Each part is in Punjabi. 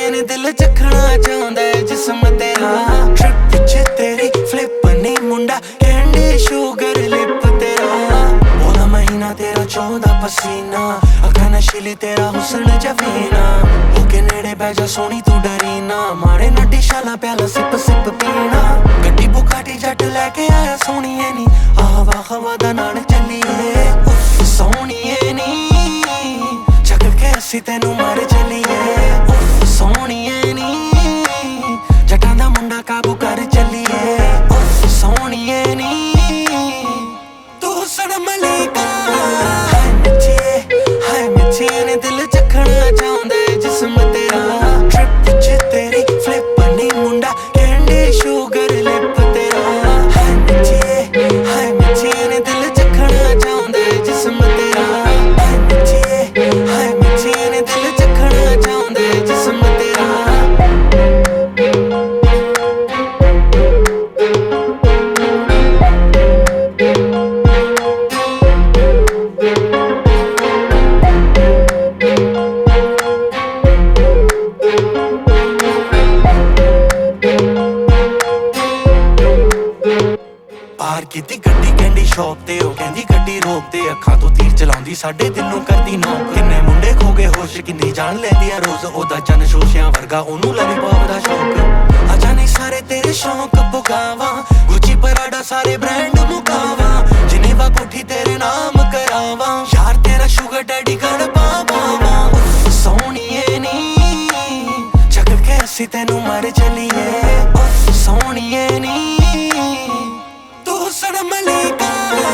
ਨੇ ਦਿਲ ਚੱਖਣਾ ਚਾਹੁੰਦਾ ਜਿਸਮ ਤੇਰਾ ਟ੍ਰਿਪ ਵਿੱਚ ਤੇਰੀ ਫਲਿੱਪ ਨੀ ਮੁੰਡਾ ਕੈਂਡੀ ਸ਼ੂਗਰ ਲਿਪ ਤੇਰਾ ਉਹਦਾ ਮਹੀਨਾ ਤੇਰਾ 14 ਪਸੀਨਾ ਅੱਖਾਂ ਨਸ਼ੀਲੀ ਤੇਰਾ ਹੁਸਨ ਜਫੀਨਾ ਹੋ ਕੇ ਨੇੜੇ ਬਹਿ ਜਾ ਸੋਹਣੀ ਤੂੰ ਡਰੀ ਨਾ ਮਾਰੇ ਨੱਟੀ ਸ਼ਾਲਾ ਪਿਆਲਾ ਸਿਪ ਸਿਪ ਪੀਣਾ ਗੱਡੀ ਬੁਕਾਟੀ ਜੱਟ ਲੈ ਕੇ ਆਇਆ ਸੋਹਣੀਏ ਨੀ ਆਵਾ ਹਵਾ ਦਾ ਨਾਲ ਚੱਲੀਏ ਉਫ ਸੋਹਣੀਏ ਨੀ ਚੱਕ ਕੇ ਅਸੀਂ ਤੈਨੂੰ ਮਾਰ ਚੱਲੀਏ ਉਫ ਸੋਹਣੀਏ ਨੀ ਜੱਟਾਂ ਦਾ ਮੁੰਡਾ ਕਾਬੂ ਕਰ ਚੱਲੀਏ ਉਫ ਸੋਹਣੀਏ ਨੀ ਤੂੰ ਹੁਸਨ ਮਲਿਕਾ ਹਾਏ ਮਿੱਠੀਏ ਨੇ ਦਿਲ ਚੱਖਣਾ ਚਾਹੁੰਦਾ ਜਿਸਮ ਤੇਰਾ ਟ੍ਰਿਪ ਵਿੱਚ ਤੇਰੀ ਫਲਿੱਪ ਨੀ ਮੁੰਡਾ ਕੈਂਡੀ ਸ਼ੂਗਰ ਲਿਪ ਤੇਰਾ ਹਾਏ ਮਿੱਠੀਏ ਨੇ ਦਿਲ ਚੱਖਣਾ ਚਾਹੁੰਦਾ ਜਿਸਮ ਤੇਰਾ ਹਾਏ ਮਿੱਠੀਏ ਨੇ ਦਿਲ ਚੱਖਣਾ ਚਾਹੁੰਦਾ ਜਿਸਮ ਤੇਰਾ ਪਾਰ ਕੀਤੀ ਗੱਡੀ ਕੈਂਡੀ ਸ਼ੌਪ ਤੇ ਉਹ ਕਹਿੰਦੀ ਗੱਡੀ ਰੋਕ ਤੇ ਅੱਖਾਂ ਤੋਂ ਤੀਰ ਚਲਾਉਂਦੀ ਸਾਡੇ ਦਿਲ ਨੂੰ ਕਰਦੀ ਨੋਕ ਕਿੰਨੇ ਮੁੰਡੇ ਖੋ ਗਏ ਹੋਸ਼ ਕਿੰਨੀ ਜਾਣ ਲੈਂਦੀ ਆ ਰੋਜ਼ ਉਹਦਾ ਚੰਨ ਸ਼ੋਸ਼ਿਆਂ ਵਰਗਾ ਉਹਨੂੰ ਲੋਲੀਪੌਪ ਦਾ ਸ਼ੌਕ ਆ ਜਾਣੇ ਸਾਰੇ ਤੇਰੇ ਸ਼ੌਕ ਪੁਗਾਵਾਂ ਗੁੱਚੀ ਪਰਾਡਾ ਸਾਰੇ ਬ੍ਰਾਂਡ ਮੁਕਾਵਾਂ ਜਿਨੀਵਾ ਕੋਠੀ ਤੇਰੇ ਨਾਮ ਕਰਾਵਾਂ ਯਾਰ ਤੇਰਾ ਸ਼ੂਗਰ ਡੈਡੀ ਕਰ ਪਾਵਾਂ ਸੋਹਣੀਏ ਨੀ ਚੱਕ ਕੇ ਅਸੀਂ ਤੈਨੂੰ ਮਾਰ ਚੱਲੀਏ ਸੋਹਣੀਏ ਨੀ ਹੁਸਨ ਮਲਿਕਾ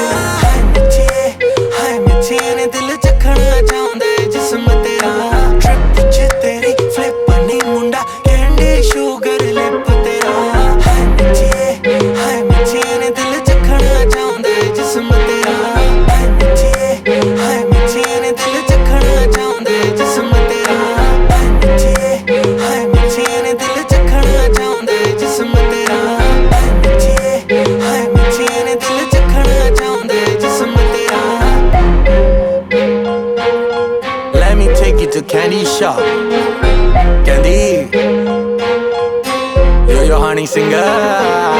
ਹਾਏ ਮਿੱਠੀਏ ਨੇ ਦਿਲ ਚੱਖਣਾ ਚਾਹੁੰਦਾ ਜਿਸਮ ਤੇਰਾ ਟ੍ਰਿਪ ਵਿੱਚ ਤੇਰੀ ਫਲਿੱਪ ਨੀ ਮੁੰਡਾ ਕੈਂਡੀ ਸ਼ੂਗਰ ਲਿਪ ਤੇਰਾ ਹਾਏ ਮਿੱਠੀਏ ਨੇ ਦਿਲ ਚੱਖਣਾ ਚਾਹੁੰਦਾ ਜਿਸਮ ਤੇਰਾ ਹਾਏ ਮਿੱਠੀਏ ਨੇ ਦਿਲ ਚੱਖਣਾ ਚਾਹੁੰਦਾ ਜਿਸਮ ਤੇਰਾ ਹਾਏ ਮਿੱਠੀਏ ਨੇ ਦਿਲ ਚੱਖਣਾ ਚਾਹੁੰਦਾ ਜਿਸਮ ਤੇਰਾ ਹਾਏ ਮਿੱਠੀਏ ਨੇ ਦਿਲ ਚੱਖਣਾ ਚਾਹੁੰਦਾ ਜਿਸਮ ਤੇਰਾ Let me take you to candy shop Candy You're your honey singer